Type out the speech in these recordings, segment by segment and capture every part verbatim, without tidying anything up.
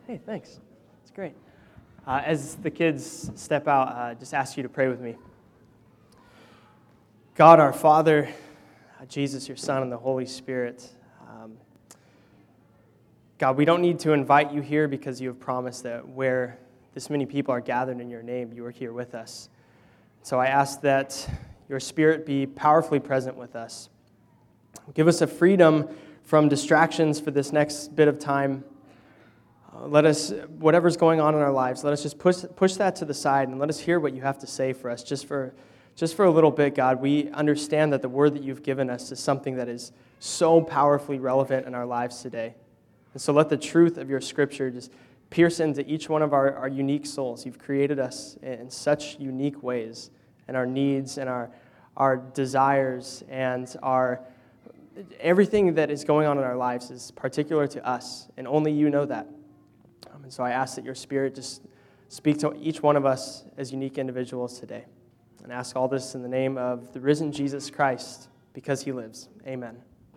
Hey, thanks. It's great. Uh, as the kids step out, uh, just ask you to pray with me. God, our Father, uh, Jesus, your Son, and the Holy Spirit, um, God, we don't need to invite you here because you have promised that where this many people are gathered in your name, you are here with us. So I ask that your Spirit be powerfully present with us. Give us a freedom from distractions for this next bit of time. Uh, let us, whatever's going on in our lives, let us just push push that to the side and let us hear what you have to say for us just for just for a little bit, God. We understand that the word that you've given us is something that is so powerfully relevant in our lives today. And so let the truth of your scripture just pierce into each one of our, our unique souls. You've created us in such unique ways, and our needs and our our desires and our everything that is going on in our lives is particular to us, and only you know that. Um, and so I ask that your Spirit just speak to each one of us as unique individuals today. And ask all this in the name of the risen Jesus Christ, because he lives. Amen.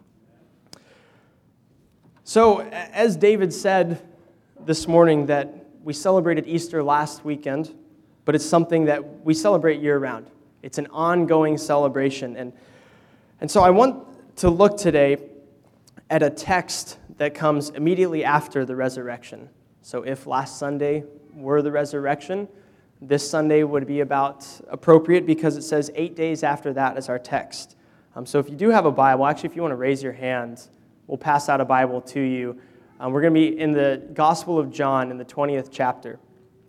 So, as David said this morning, that we celebrated Easter last weekend, but it's something that we celebrate year-round. It's an ongoing celebration. And, and so I want to look today at a text that comes immediately after the resurrection. So if last Sunday were the resurrection, this Sunday would be about appropriate because it says eight days after that is our text. Um, so if you do have a Bible, actually if you want to raise your hand, we'll pass out a Bible to you. Um, we're going to be in the Gospel of John in the twentieth chapter.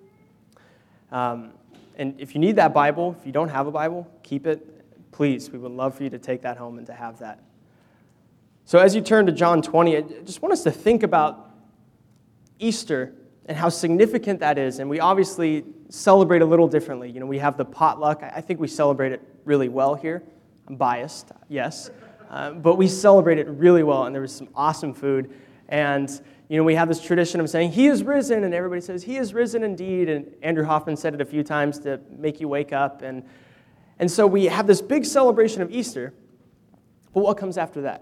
Um, and if you need that Bible, if you don't have a Bible, keep it. Please, we would love for you to take that home and to have that. So as you turn to John twenty, I just want us to think about Easter and how significant that is. And we obviously celebrate a little differently. You know, we have the potluck. I think we celebrate it really well here. I'm biased, yes. Uh, but we celebrate it really well, and there was some awesome food. And, you know, we have this tradition of saying, he is risen, and everybody says, he is risen indeed. And Andrew Hoffman said it a few times to make you wake up. And, and so we have this big celebration of Easter. But what comes after that?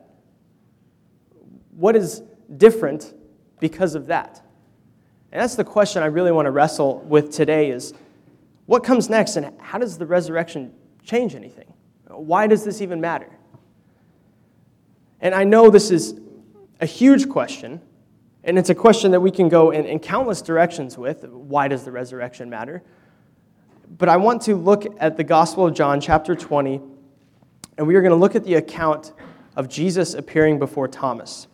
What is different because of that? And that's the question I really want to wrestle with today is, what comes next, and how does the resurrection change anything? Why does this even matter? And I know this is a huge question, and it's a question that we can go in, in countless directions with. Why does the resurrection matter? But I want to look at the Gospel of John, chapter twenty, and we are going to look at the account of Jesus appearing before Thomas.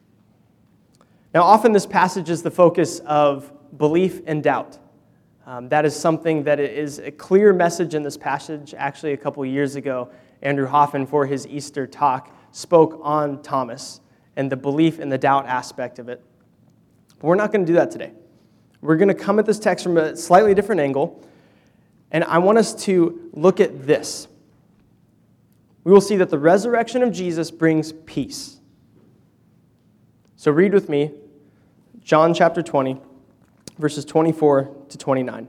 Now, often this passage is the focus of belief and doubt. Um, that is something that is a clear message in this passage. Actually, a couple years ago, Andrew Hoffman, for his Easter talk, spoke on Thomas and the belief and the doubt aspect of it. But we're not going to do that today. We're going to come at this text from a slightly different angle, and I want us to look at this. We will see that the resurrection of Jesus brings peace. So read with me John chapter twenty, verses twenty-four to twenty-nine.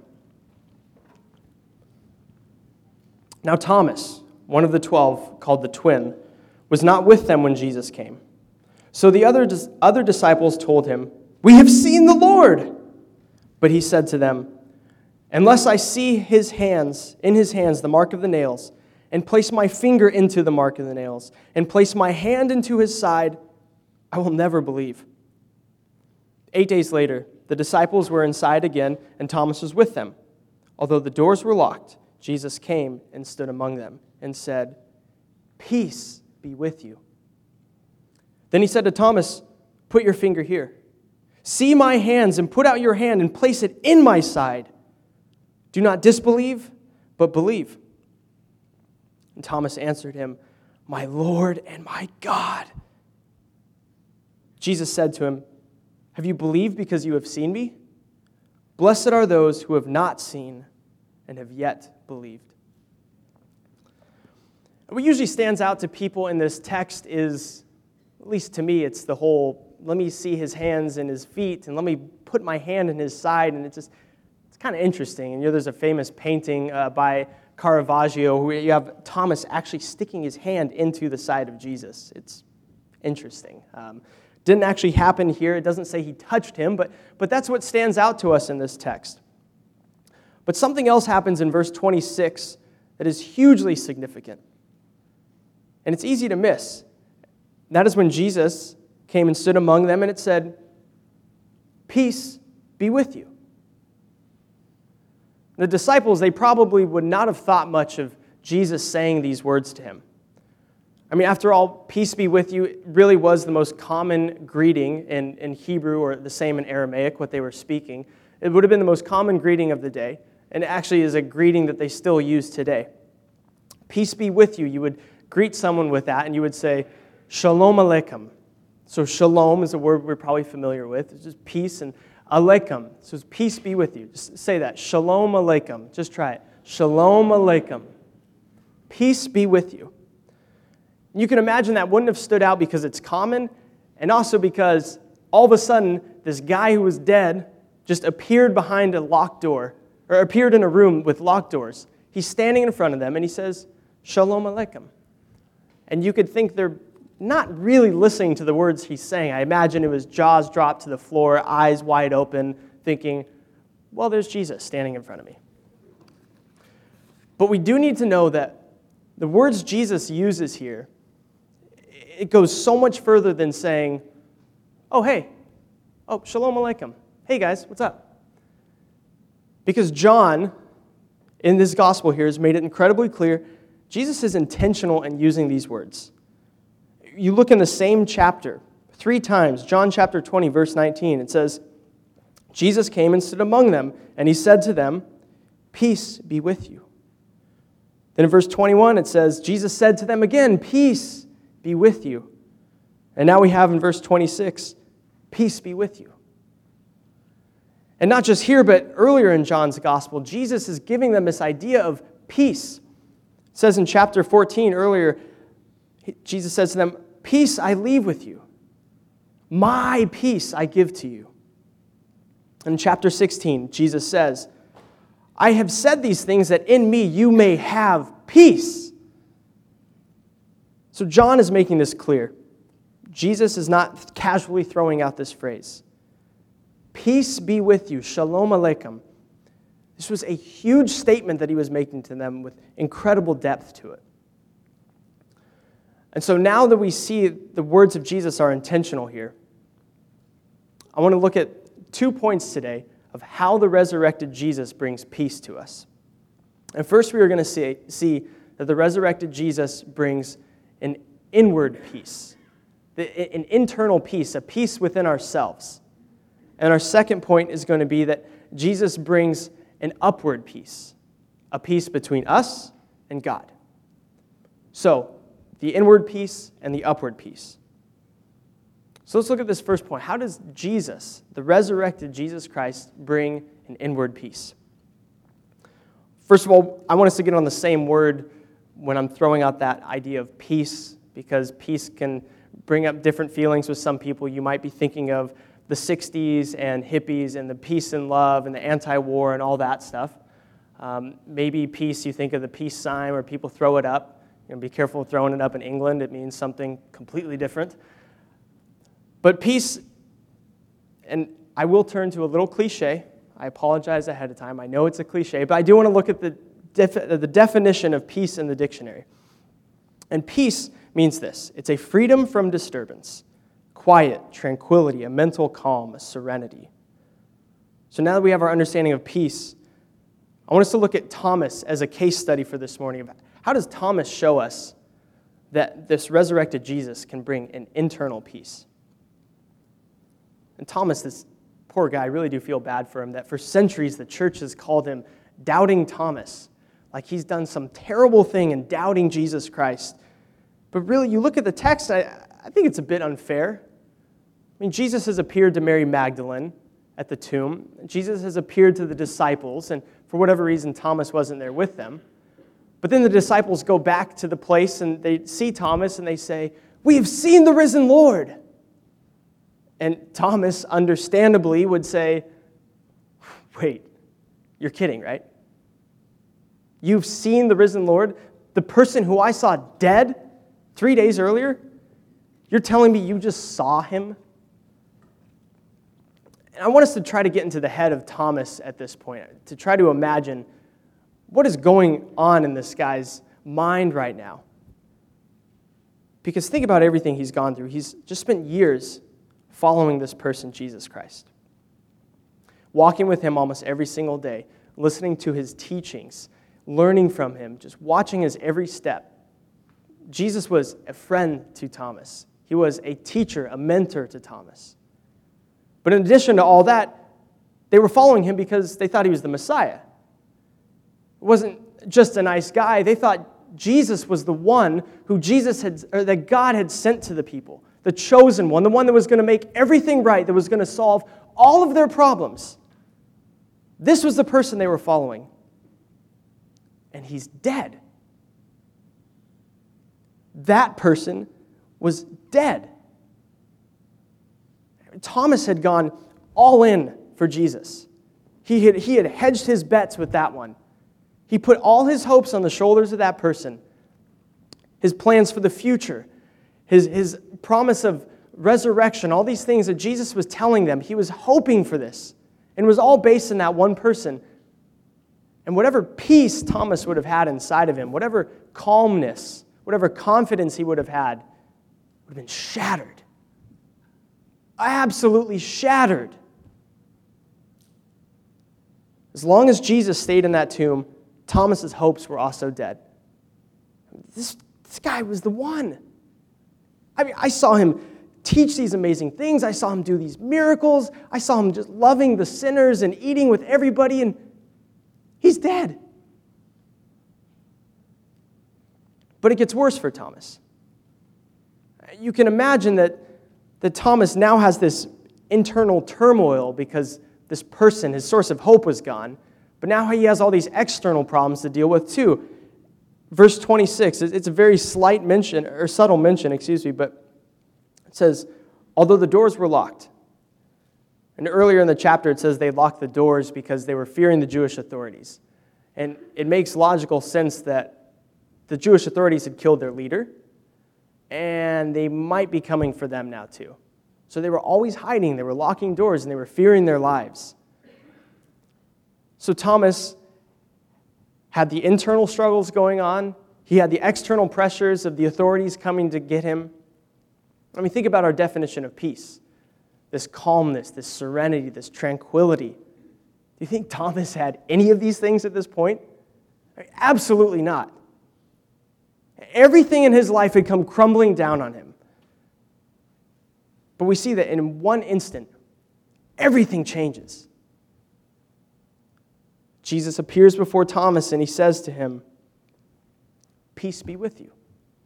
Now Thomas, one of the twelve, called the twin, was not with them when Jesus came. So the other, other disciples told him, "We have seen the Lord." But he said to them, "Unless I see his hands, in his hands the mark of the nails, and place my finger into the mark of the nails, and place my hand into his side, I will never believe." Eight days later, the disciples were inside again, and Thomas was with them. Although the doors were locked, Jesus came and stood among them and said, "Peace be with you." Then he said to Thomas, "Put your finger here. See my hands, and put out your hand and place it in my side. Do not disbelieve, but believe." And Thomas answered him, "My Lord and my God." Jesus said to him, "Have you believed because you have seen me? Blessed are those who have not seen and have yet believed." What usually stands out to people in this text is, at least to me, it's the whole, let me see his hands and his feet, and let me put my hand in his side, and it's just, it's kind of interesting. And you know, there's a famous painting uh, by Caravaggio where you have Thomas actually sticking his hand into the side of Jesus. It's interesting. Um, Didn't actually happen here. It doesn't say he touched him, but, but that's what stands out to us in this text. But something else happens in verse twenty-six that is hugely significant. And it's easy to miss. That is when Jesus came and stood among them, and it said, "Peace be with you." The disciples, they probably would not have thought much of Jesus saying these words to him. I mean, after all, peace be with you really was the most common greeting in, in Hebrew, or the same in Aramaic, what they were speaking. It would have been the most common greeting of the day, and it actually is a greeting that they still use today. Peace be with you. You would greet someone with that, and you would say, Shalom Aleichem. So shalom is a word we're probably familiar with. It's just peace, and Aleichem. So it's peace be with you. Just say that. Shalom Aleichem. Just try it. Shalom Aleichem. Peace be with you. You can imagine that wouldn't have stood out because it's common, and also because all of a sudden, this guy who was dead just appeared behind a locked door, or appeared in a room with locked doors. He's standing in front of them, and he says, Shalom Aleichem. And you could think they're not really listening to the words he's saying. I imagine it was jaws dropped to the floor, eyes wide open, thinking, well, there's Jesus standing in front of me. But we do need to know that the words Jesus uses here, it goes so much further than saying, oh, hey, oh, Shalom Aleichem. Hey, guys, what's up? Because John, in this gospel here, has made it incredibly clear Jesus is intentional in using these words. You look in the same chapter, three times, John chapter twenty, verse nineteen, it says, Jesus came and stood among them, and he said to them, peace be with you. Then in verse twenty-one, it says, Jesus said to them again, peace be with you. And now we have in verse twenty-six, peace be with you. And not just here, but earlier in John's gospel, Jesus is giving them this idea of peace. It says in chapter fourteen earlier, Jesus says to them, peace I leave with you. My peace I give to you. In chapter sixteen, Jesus says, I have said these things that in me you may have peace. So John is making this clear. Jesus is not casually throwing out this phrase. Peace be with you, Shalom Aleichem. This was a huge statement that he was making to them with incredible depth to it. And so now that we see the words of Jesus are intentional here, I want to look at two points today of how the resurrected Jesus brings peace to us. And first we are going to see, see that the resurrected Jesus brings an inward peace, an internal peace, a peace within ourselves. And our second point is going to be that Jesus brings an upward peace, a peace between us and God. So, the inward peace and the upward peace. So let's look at this first point. How does Jesus, the resurrected Jesus Christ, bring an inward peace? First of all, I want us to get on the same word when I'm throwing out that idea of peace, because peace can bring up different feelings with some people. You might be thinking of the sixties and hippies and the peace and love and the anti-war and all that stuff. Um, maybe peace, you think of the peace sign where people throw it up. You know, be careful throwing it up in England. It means something completely different. But peace, and I will turn to a little cliche. I apologize ahead of time. I know it's a cliche, but I do want to look at the, def- the definition of peace in the dictionary. And peace means this. It's a freedom from disturbance, quiet, tranquility, a mental calm, a serenity. So now that we have our understanding of peace, I want us to look at Thomas as a case study for this morning. How does Thomas show us that this resurrected Jesus can bring an internal peace? And Thomas, this poor guy, I really do feel bad for him, that for centuries the church has called him Doubting Thomas, like he's done some terrible thing in doubting Jesus Christ. But really, you look at the text, I, I think it's a bit unfair. I mean, Jesus has appeared to Mary Magdalene at the tomb. Jesus has appeared to the disciples, and for whatever reason, Thomas wasn't there with them. But then the disciples go back to the place, and they see Thomas, and they say, "We have seen the risen Lord." And Thomas, understandably, would say, "Wait, you're kidding, right? You've seen the risen Lord? The person who I saw dead three days earlier? You're telling me you just saw him And I want us to try to get into the head of Thomas at this point, to try to imagine what is going on in this guy's mind right now. Because think about everything he's gone through. He's just spent years following this person, Jesus Christ. Walking with him almost every single day, listening to his teachings, learning from him, just watching his every step. Jesus was a friend to Thomas. He was a teacher, a mentor to Thomas. But in addition to all that, they were following him because they thought he was the Messiah. It wasn't just a nice guy. They thought Jesus was the one who Jesus had, or that God had sent to the people, the chosen one, the one that was going to make everything right, that was going to solve all of their problems. This was the person they were following. And he's dead. That person was dead. Thomas had gone all in for Jesus. He had, he had hedged his bets with that one. He put all his hopes on the shoulders of that person. His plans for the future, his, his promise of resurrection, all these things that Jesus was telling them, he was hoping for this. And it was all based in that one person. And whatever peace Thomas would have had inside of him, whatever calmness, whatever confidence he would have had, would have been shattered. Absolutely shattered. As long as Jesus stayed in that tomb, Thomas's hopes were also dead. This, this guy was the one. I mean, I saw him teach these amazing things. I saw him do these miracles. I saw him just loving the sinners and eating with everybody, and he's dead. But it gets worse for Thomas. You can imagine that, that Thomas now has this internal turmoil because this person, his source of hope, was gone. But now he has all these external problems to deal with too. Verse twenty-six, it's a very slight mention, or subtle mention, excuse me, but it says, although the doors were locked. And earlier in the chapter it says they locked the doors because they were fearing the Jewish authorities. And it makes logical sense that the Jewish authorities had killed their leader, and they might be coming for them now too. So they were always hiding, they were locking doors, and they were fearing their lives. So Thomas had the internal struggles going on. He had the external pressures of the authorities coming to get him. I mean, think about our definition of peace. This calmness, this serenity, this tranquility. Do you think Thomas had any of these things at this point? Absolutely not. Everything in his life had come crumbling down on him. But we see that in one instant, everything changes. Jesus appears before Thomas and he says to him, "Peace be with you."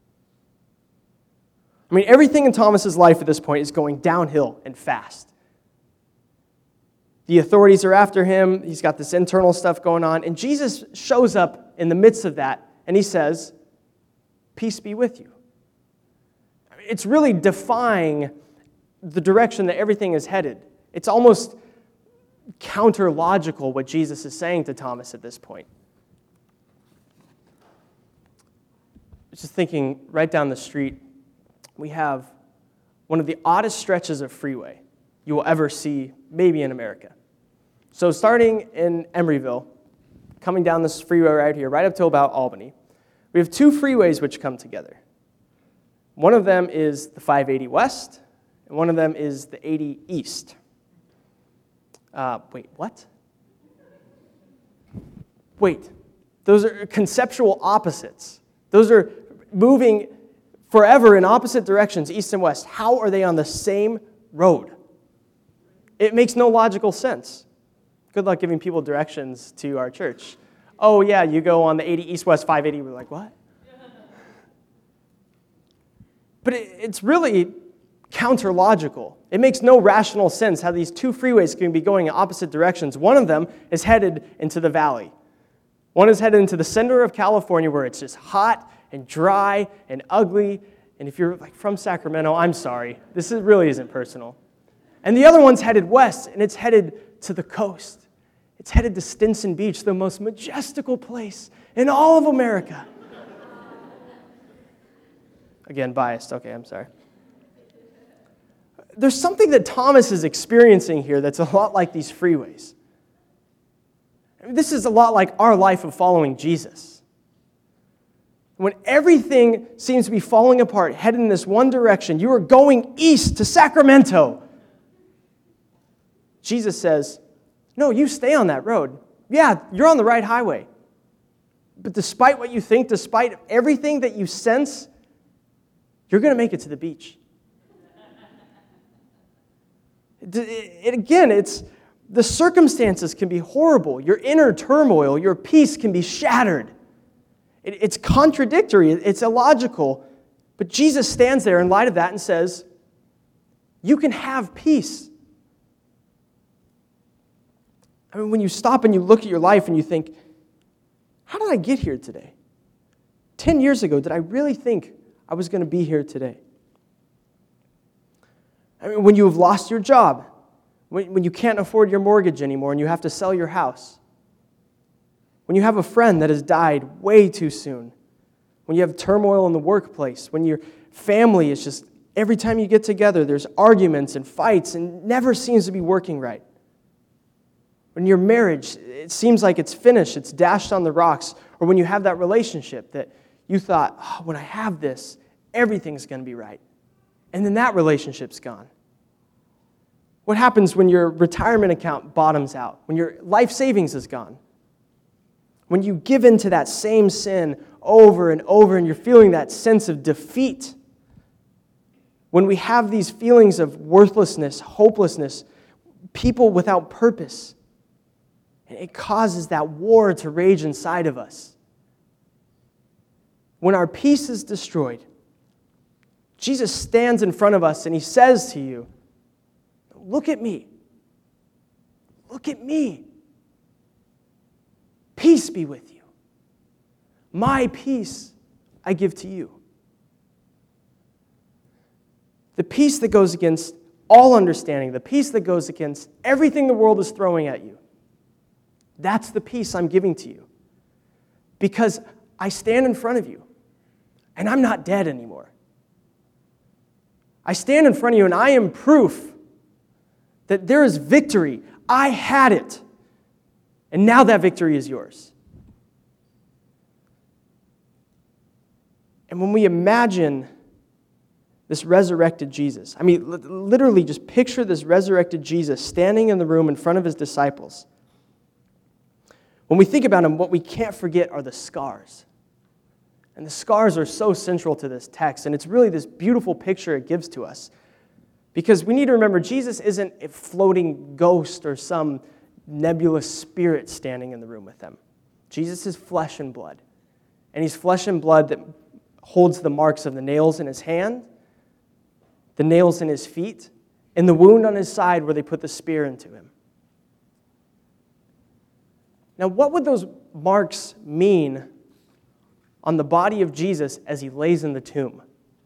I mean, everything in Thomas's life at this point is going downhill and fast. The authorities are after him. He's got this internal stuff going on. And Jesus shows up in the midst of that and he says, "Peace be with you." It's really defying the direction that everything is headed. It's almost counter-logical what Jesus is saying to Thomas at this point. Just thinking right down the street, we have one of the oddest stretches of freeway you will ever see, maybe in America. So starting in Emeryville, coming down this freeway right here, right up to about Albany, we have two freeways which come together. One of them is the five eighty West, and one of them is the eighty East. Uh, wait, what? Wait, those are conceptual opposites. Those are moving forever in opposite directions, east and west. How are they on the same road? It makes no logical sense. Good luck giving people directions to our church. Oh, yeah, you go on the eighty east-west five eighty. We're like, what? But it, it's really counter-logical. It makes no rational sense how these two freeways can be going in opposite directions. One of them is headed into the valley. One is headed into the center of California where it's just hot and dry and ugly. And if you're like from Sacramento, I'm sorry. This is, really isn't personal. And the other one's headed west, and it's headed to the coast. It's headed to Stinson Beach, the most majestical place in all of America. Again, biased. Okay, I'm sorry. there's something that Thomas is experiencing here that's a lot like these freeways. I mean, this is a lot like our life of following Jesus. When everything seems to be falling apart, headed in this one direction, you are going east to Sacramento. Jesus says, no, you stay on that road. Yeah, you're on the right highway. But despite what you think, despite everything that you sense, you're going to make it to the beach. It, it, again, it's the circumstances can be horrible. Your inner turmoil, your peace can be shattered. It, it's contradictory. It, it's illogical. But Jesus stands there in light of that and says, you can have peace. I mean, when you stop and you look at your life and you think, how did I get here today? Ten years ago, did I really think I was going to be here today? I mean, when you have lost your job, when, when you can't afford your mortgage anymore and you have to sell your house, when you have a friend that has died way too soon, when you have turmoil in the workplace, when your family is just, every time you get together, there's arguments and fights and never seems to be working right. When your marriage, it seems like it's finished, it's dashed on the rocks, or when you have that relationship that you thought, oh, when I have this, everything's going to be right. And then that relationship's gone. What happens when your retirement account bottoms out? When your life savings is gone? When you give in to that same sin over and over and you're feeling that sense of defeat? When we have these feelings of worthlessness, hopelessness, people without purpose, and it causes that war to rage inside of us. When our peace is destroyed, Jesus stands in front of us and he says to you, look at me. Look at me. Peace be with you. My peace I give to you. The peace that goes against all understanding, the peace that goes against everything the world is throwing at you. That's the peace I'm giving to you. Because I stand in front of you, and I'm not dead anymore. I stand in front of you, and I am proof that there is victory. I had it, and now that victory is yours. And when we imagine this resurrected Jesus, I mean, literally just picture this resurrected Jesus standing in the room in front of his disciples. When we think about him, what we can't forget are the scars. And the scars are so central to this text, and it's really this beautiful picture it gives to us. Because we need to remember, Jesus isn't a floating ghost or some nebulous spirit standing in the room with them. Jesus is flesh and blood. And he's flesh and blood that holds the marks of the nails in his hand, the nails in his feet, and the wound on his side where they put the spear into him. Now, what would those marks mean on the body of Jesus as he lays in the tomb?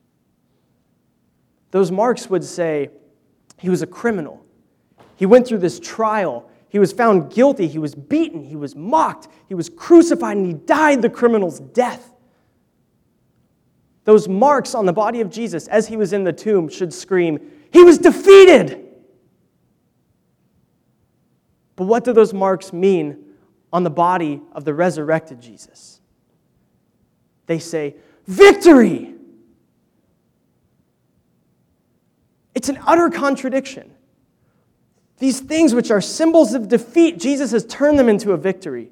Those marks would say he was a criminal. He went through this trial. He was found guilty. He was beaten. He was mocked. He was crucified, and he died the criminal's death. Those marks on the body of Jesus as he was in the tomb should scream, he was defeated. But what do those marks mean on the body of the resurrected Jesus? They say, victory! It's an utter contradiction. These things which are symbols of defeat, Jesus has turned them into a victory.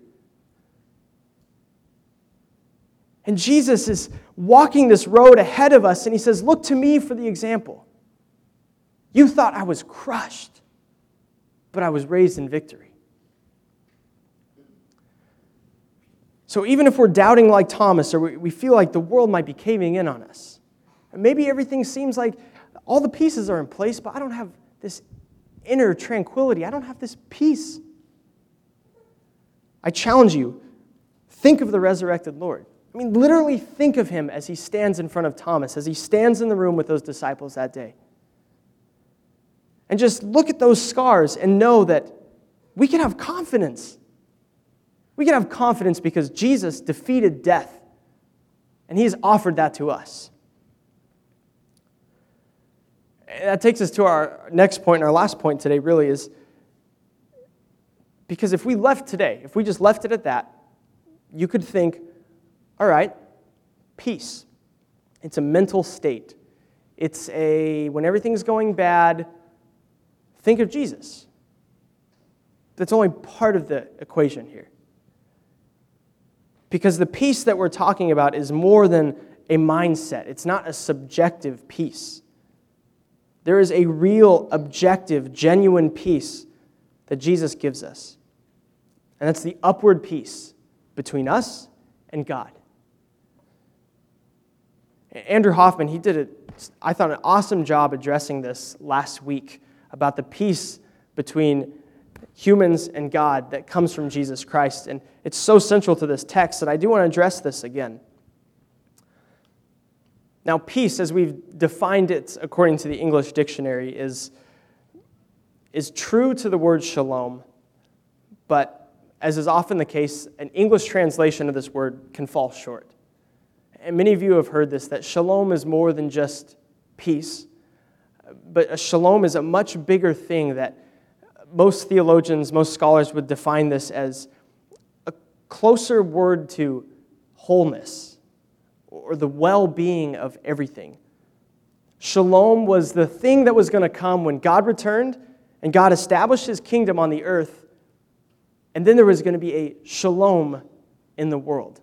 And Jesus is walking this road ahead of us, and he says, look to me for the example. You thought I was crushed, but I was raised in victory. So even if we're doubting like Thomas, or we feel like the world might be caving in on us, and maybe everything seems like all the pieces are in place, but I don't have this inner tranquility. I don't have this peace. I challenge you, think of the resurrected Lord. I mean, literally think of him as he stands in front of Thomas, as he stands in the room with those disciples that day. And just look at those scars and know that we can have confidence. We can have confidence because Jesus defeated death, and he has offered that to us. And that takes us to our next point, and our last point today really is, because if we left today, if we just left it at that, you could think, all right, peace. It's a mental state. It's a, when everything's going bad, think of Jesus. That's only part of the equation here. Because the peace that we're talking about is more than a mindset. It's not a subjective peace. There is a real, objective, genuine peace that Jesus gives us. And that's the upward peace between us and God. Andrew Hoffman, he did, a, I thought, an awesome job addressing this last week about the peace between humans and God that comes from Jesus Christ. And it's so central to this text that I do want to address this again. Now, peace, as we've defined it according to the English dictionary, is, is true to the word shalom, but as is often the case, an English translation of this word can fall short. And many of you have heard this, that shalom is more than just peace, but a shalom is a much bigger thing that most theologians, most scholars would define this as a closer word to wholeness, or the well-being of everything. Shalom was the thing that was going to come when God returned and God established his kingdom on the earth, and then there was going to be a shalom in the world.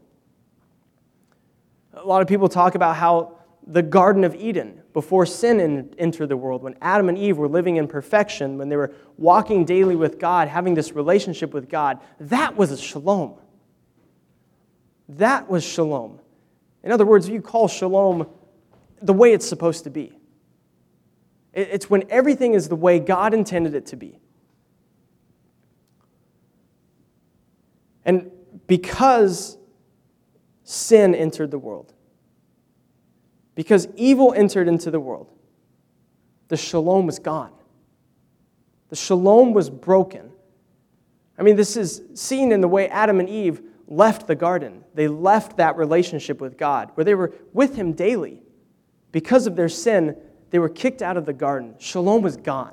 A lot of people talk about how the Garden of Eden, before sin entered the world, when Adam and Eve were living in perfection, when they were walking daily with God, having this relationship with God, that was a shalom. That was shalom. In other words, you call shalom the way it's supposed to be. It's when everything is the way God intended it to be. And because sin entered the world, because evil entered into the world, the shalom was gone. The shalom was broken. I mean, this is seen in the way Adam and Eve left the garden. They left that relationship with God, where they were with him daily. Because of their sin, they were kicked out of the garden. Shalom was gone.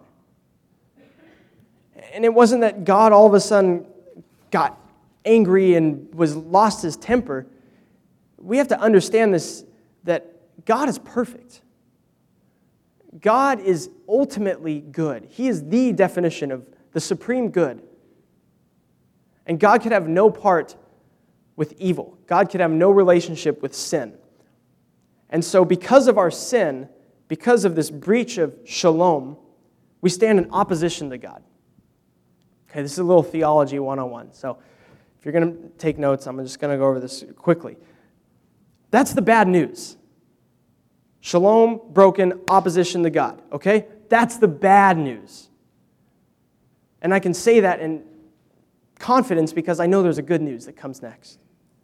And it wasn't that God all of a sudden got angry and was lost his temper. We have to understand this, that God is perfect. God is ultimately good. He is the definition of the supreme good. And God could have no part with evil. God could have no relationship with sin. And so because of our sin, because of this breach of shalom, we stand in opposition to God. Okay, this is a little theology one oh one. So if you're going to take notes, I'm just going to go over this quickly. That's the bad news. Shalom, broken, opposition to God. Okay? That's the bad news. And I can say that in confidence because I know there's a good news that comes next.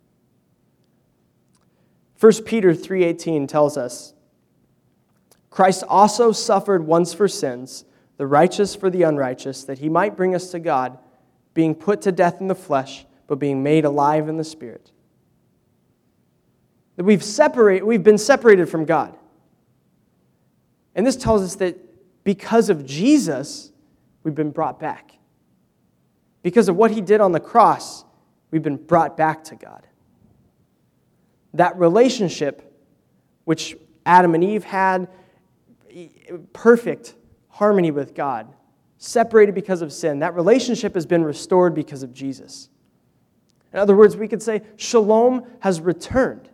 First Peter three eighteen tells us, Christ also suffered once for sins, the righteous for the unrighteous, that he might bring us to God, being put to death in the flesh, but being made alive in the Spirit. That we've separate, we've been separated from God. And this tells us that because of Jesus, we've been brought back. Because of what he did on the cross, we've been brought back to God. That relationship, which Adam and Eve had, perfect harmony with God, separated because of sin, that relationship has been restored because of Jesus. In other words, we could say shalom has returned.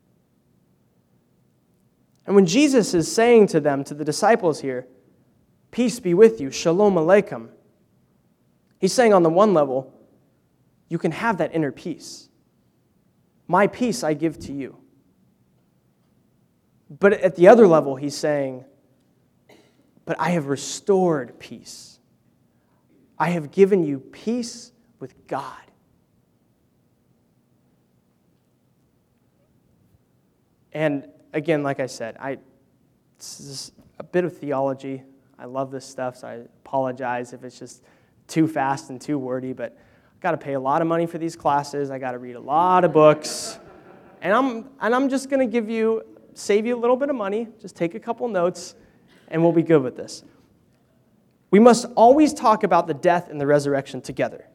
And when Jesus is saying to them, to the disciples here, peace be with you, shalom aleichem, he's saying on the one level, you can have that inner peace. My peace I give to you. But at the other level, he's saying, but I have restored peace. I have given you peace with God. And again, like I said, I, this is a bit of theology. I love this stuff, so I apologize if it's just too fast and too wordy, but I've got to pay a lot of money for these classes. I got to read a lot of books. And I'm and I'm just going to give you, save you a little bit of money, just take a couple notes, and we'll be good with this. We must always talk about the death and the resurrection together.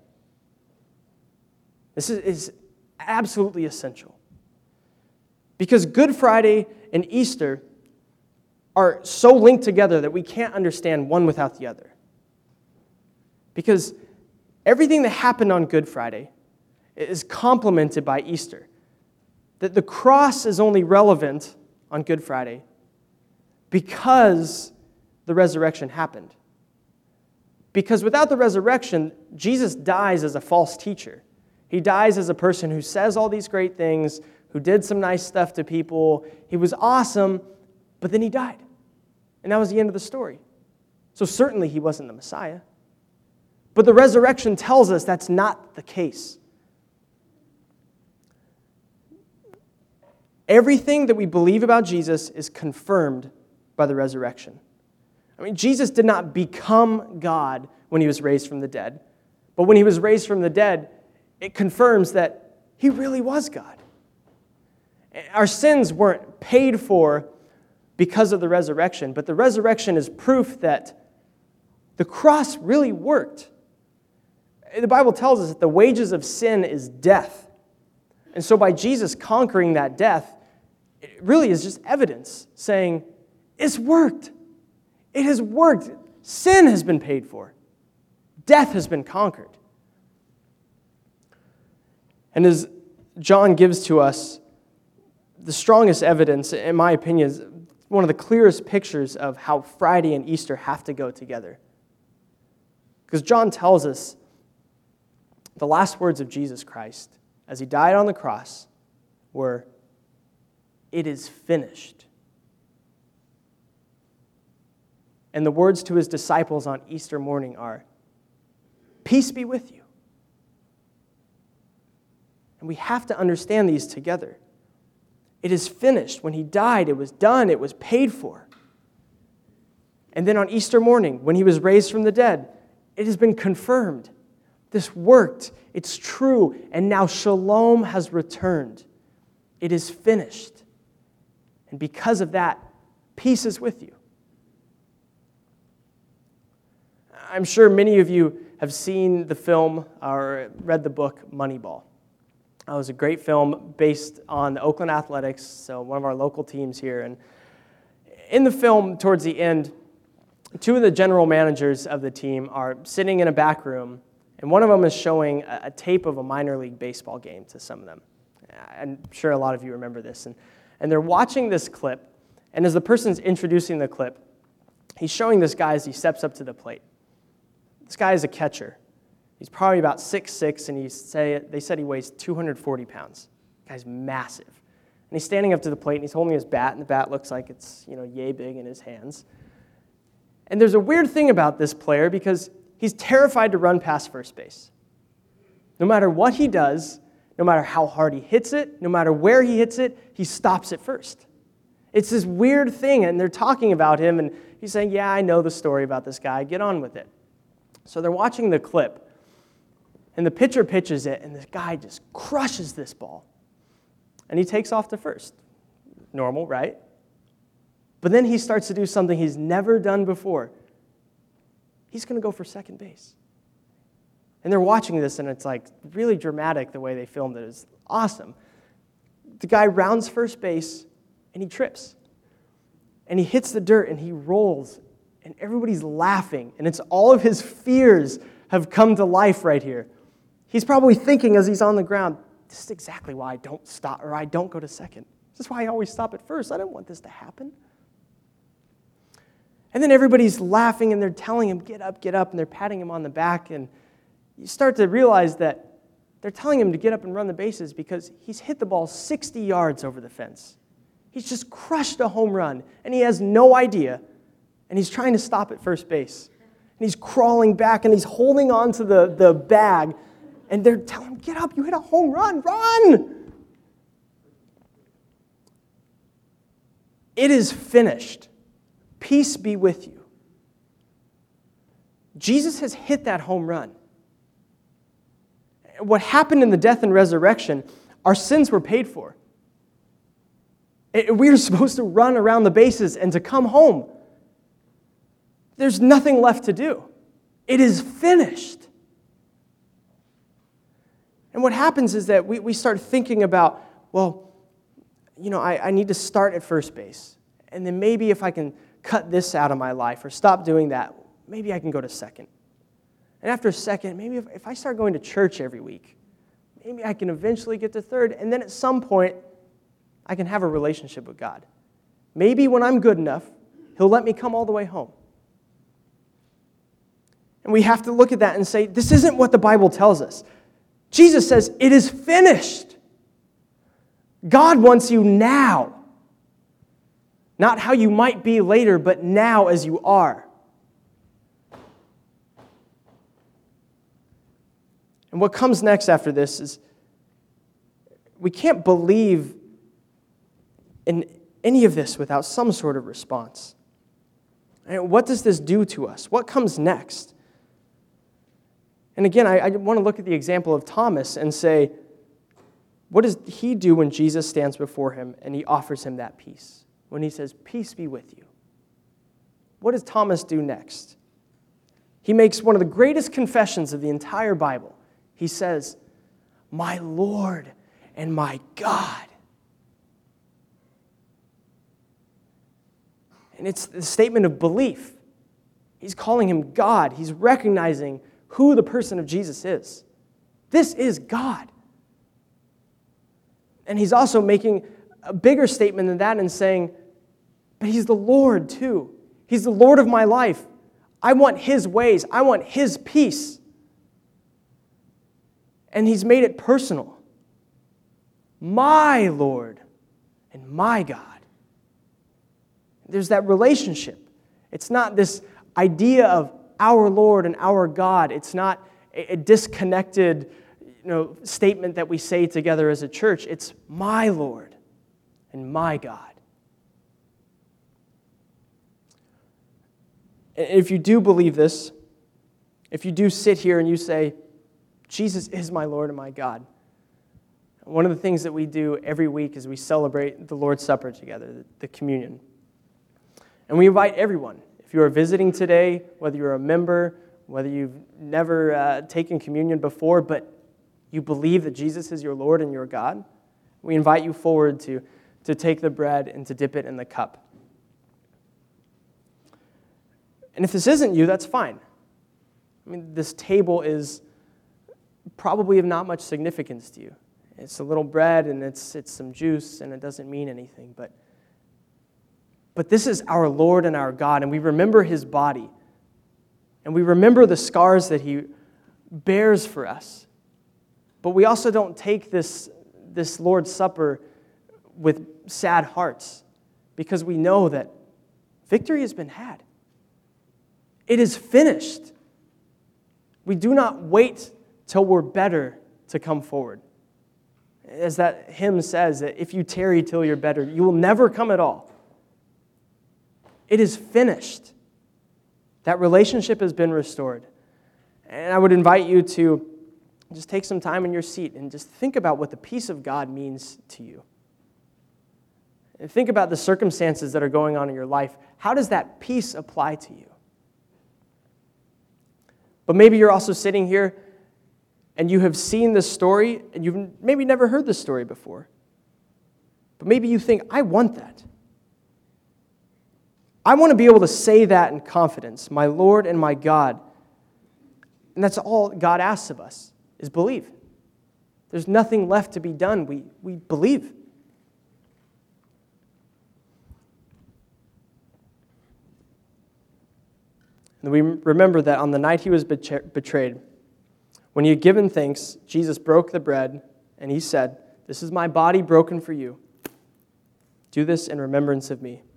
This is, is absolutely essential. Because Good Friday and Easter are so linked together that we can't understand one without the other. Because everything that happened on Good Friday is complemented by Easter. That the cross is only relevant on Good Friday because the resurrection happened. Because without the resurrection, Jesus dies as a false teacher. He dies as a person who says all these great things, who did some nice stuff to people. He was awesome, but then he died. And that was the end of the story. So certainly he wasn't the Messiah. But the resurrection tells us that's not the case. Everything that we believe about Jesus is confirmed by the resurrection. I mean, Jesus did not become God when he was raised from the dead. But when he was raised from the dead, it confirms that he really was God. Our sins weren't paid for because of the resurrection, but the resurrection is proof that the cross really worked. The Bible tells us that the wages of sin is death. And so by Jesus conquering that death, it really is just evidence saying, it's worked. It has worked. Sin has been paid for. Death has been conquered. And as John gives to us, the strongest evidence, in my opinion, is one of the clearest pictures of how Friday and Easter have to go together. Because John tells us the last words of Jesus Christ as he died on the cross were, "It is finished." And the words to his disciples on Easter morning are, "Peace be with you." And we have to understand these together. It is finished. When he died, it was done. It was paid for. And then on Easter morning, when he was raised from the dead, it has been confirmed. This worked. It's true. And now shalom has returned. It is finished. And because of that, peace is with you. I'm sure many of you have seen the film or read the book Moneyball. It was a great film based on the Oakland Athletics, so one of our local teams here. And in the film, towards the end, two of the general managers of the team are sitting in a back room, and one of them is showing a, a tape of a minor league baseball game to some of them. I'm sure a lot of you remember this. And, and they're watching this clip, and as the person's introducing the clip, he's showing this guy as he steps up to the plate. This guy is a catcher. He's probably about six foot six, and he say, they said he weighs two hundred forty pounds. The guy's massive. And he's standing up to the plate, and he's holding his bat, and the bat looks like it's, you know, yay big in his hands. And there's a weird thing about this player because he's terrified to run past first base. No matter what he does, no matter how hard he hits it, no matter where he hits it, he stops at first. It's this weird thing, and they're talking about him, and he's saying, yeah, I know the story about this guy. Get on with it. So they're watching the clip. And the pitcher pitches it, and this guy just crushes this ball. And he takes off to first. Normal, right? But then he starts to do something he's never done before. He's going to go for second base. And they're watching this, and it's like really dramatic the way they filmed it. It's awesome. The guy rounds first base, and he trips. And he hits the dirt, and he rolls. And everybody's laughing. And it's all of his fears have come to life right here. He's probably thinking as he's on the ground, this is exactly why I don't stop or I don't go to second. This is why I always stop at first. I didn't want this to happen. And then everybody's laughing and they're telling him, get up, get up, and they're patting him on the back. And you start to realize that they're telling him to get up and run the bases because he's hit the ball sixty yards over the fence. He's just crushed a home run, and he has no idea. And he's trying to stop at first base. And he's crawling back, and he's holding on to the, the bag. And they're telling him, get up, you hit a home run, run! It is finished. Peace be with you. Jesus has hit that home run. What happened in the death and resurrection, our sins were paid for. We are supposed to run around the bases and to come home. There's nothing left to do. It is finished. And what happens is that we, we start thinking about, well, you know, I, I need to start at first base. And then maybe if I can cut this out of my life or stop doing that, maybe I can go to second. And after second, maybe if, if I start going to church every week, maybe I can eventually get to third. And then at some point, I can have a relationship with God. Maybe when I'm good enough, He'll let me come all the way home. And we have to look at that and say, this isn't what the Bible tells us. Jesus says, it is finished. God wants you now. Not how you might be later, but now as you are. And what comes next after this is we can't believe in any of this without some sort of response. And what does this do to us? What comes next? And again, I, I want to look at the example of Thomas and say, what does he do when Jesus stands before him and he offers him that peace? When he says, peace be with you. What does Thomas do next? He makes one of the greatest confessions of the entire Bible. He says, my Lord and my God. And it's the statement of belief. He's calling him God. He's recognizing who the person of Jesus is. This is God. And he's also making a bigger statement than that and saying, but he's the Lord too. He's the Lord of my life. I want his ways. I want his peace. And he's made it personal. My Lord and my God. There's that relationship. It's not this idea of our Lord and our God. It's not a disconnected, you know, statement that we say together as a church. It's my Lord and my God. And if you do believe this, if you do sit here and you say, Jesus is my Lord and my God, one of the things that we do every week is we celebrate the Lord's Supper together, the communion. And we invite everyone. If you are visiting today, whether you're a member, whether you've never uh, taken communion before, but you believe that Jesus is your Lord and your God, we invite you forward to, to take the bread and to dip it in the cup. And if this isn't you, that's fine. I mean, this table is probably of not much significance to you. It's a little bread and it's it's some juice and it doesn't mean anything, but But this is our Lord and our God, and we remember his body. And we remember the scars that he bears for us. But we also don't take this, this Lord's Supper with sad hearts, because we know that victory has been had. It is finished. We do not wait till we're better to come forward. As that hymn says, that if you tarry till you're better, you will never come at all. It is finished. That relationship has been restored. And I would invite you to just take some time in your seat and just think about what the peace of God means to you. And think about the circumstances that are going on in your life. How does that peace apply to you? But maybe you're also sitting here and you have seen this story and you've maybe never heard this story before. But maybe you think, I want that. I want to be able to say that in confidence, my Lord and my God. And that's all God asks of us, is believe. There's nothing left to be done. We, we believe. And we remember that on the night he was betrayed, when he had given thanks, Jesus broke the bread, and he said, "This is my body broken for you. Do this in remembrance of me."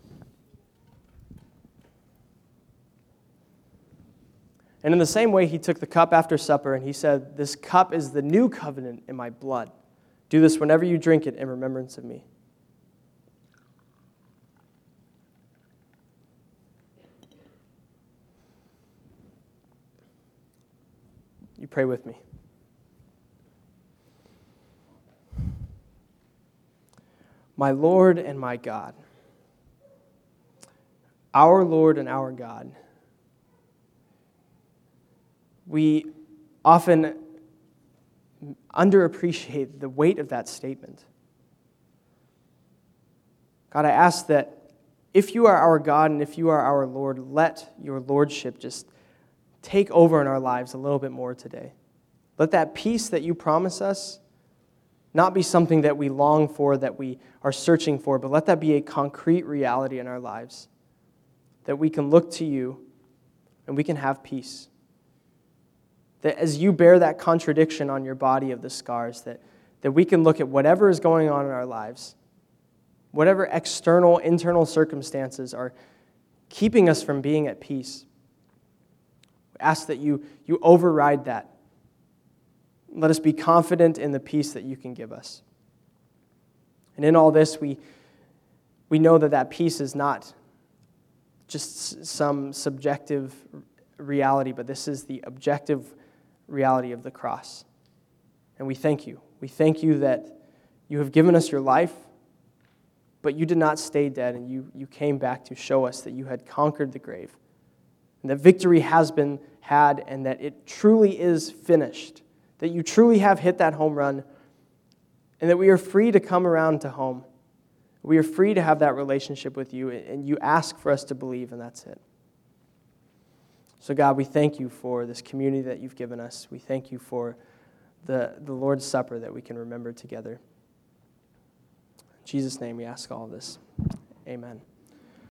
And in the same way, he took the cup after supper, and he said, "This cup is the new covenant in my blood. Do this whenever you drink it in remembrance of me." You pray with me. My Lord and my God, our Lord and our God, we often underappreciate the weight of that statement. God, I ask that if you are our God and if you are our Lord, let your lordship just take over in our lives a little bit more today. Let that peace that you promise us not be something that we long for, that we are searching for, but let that be a concrete reality in our lives, that we can look to you and we can have peace. That as you bear that contradiction on your body of the scars, that, that we can look at whatever is going on in our lives, whatever external, internal circumstances are keeping us from being at peace. We ask that you, you override that. Let us be confident in the peace that you can give us. And in all this, we, we know that that peace is not just some subjective reality, but this is the objective reality of the cross. And we thank you. We thank you that you have given us your life, but you did not stay dead, and you, you came back to show us that you had conquered the grave, and that victory has been had, and that it truly is finished, that you truly have hit that home run, and that we are free to come around to home. We are free to have that relationship with you, and you ask for us to believe, and that's it. So God, we thank you for this community that you've given us. We thank you for the, the Lord's Supper that we can remember together. In Jesus' name we ask all of this. Amen.